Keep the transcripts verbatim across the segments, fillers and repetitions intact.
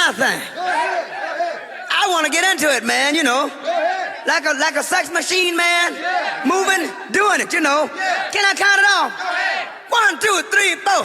my thing. I want to get into it, man, you know. Like a like a sex machine, man. Moving, doing it, you know. Can I count it off? One, two, three, four.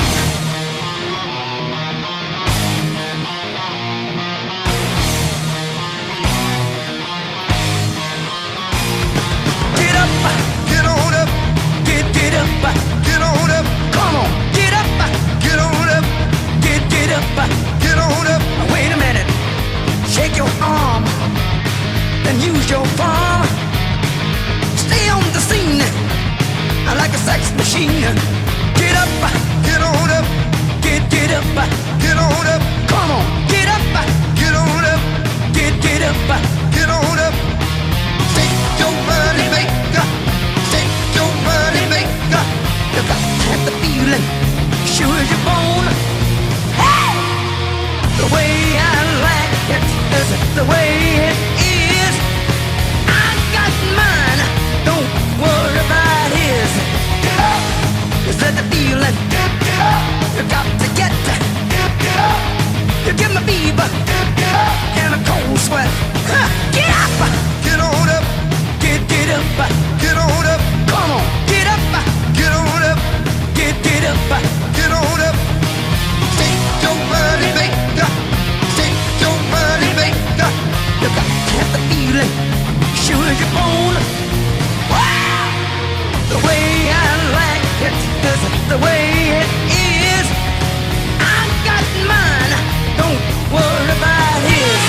Get up, get on up, get get up, get on up. Come on, get up, get on up, get get up, get on up. Wait a minute, shake your arm, then use your palm. Stay on the scene, like a sex machine. Get up, get on up, get get up, get on up. Come on, get up, get on up, get get up, get on up. Shake your money maker, shake your money maker. You got to have the feeling, sure as you're born. Hey! The way I like it is the way it is. I got mine, don't worry about his. Get up! Is that the feeling? Get up! You got to get. Get up! You give me fever and a cold sweat. Huh. Get up! Get on up! Get get up! Get on up! Come on! Get up! Get on up! Get get up! Get on up! Shake your money maker! Shake your money maker! You got to have the feeling, sure as you're born. Wow! The way I like it is the way it is. I got mine, don't worry about his.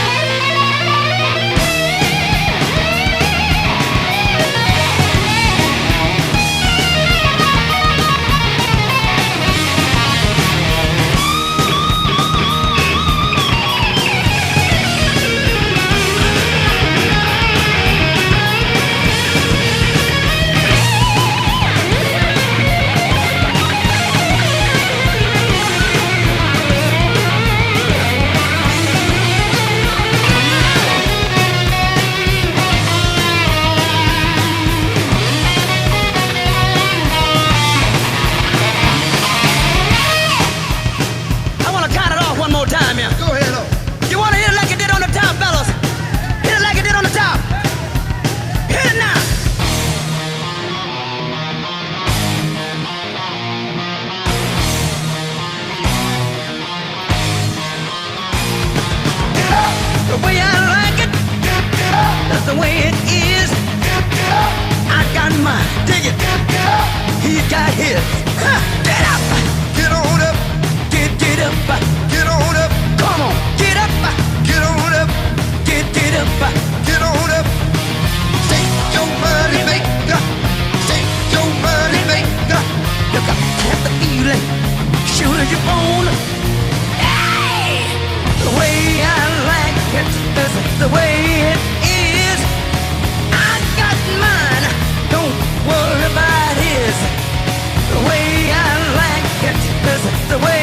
The way I like it, that's the way it is. I got mine, dig it. He got his. Huh. Get up, get on up, get get up, get on up. Come on, get up, get on up, get get up, get on up. Shake your money maker, shake your money maker. You got to have the feeling, sure as you're born. Hey, the way I like it is the way it is. I got mine, don't worry about his. The way I like it is the way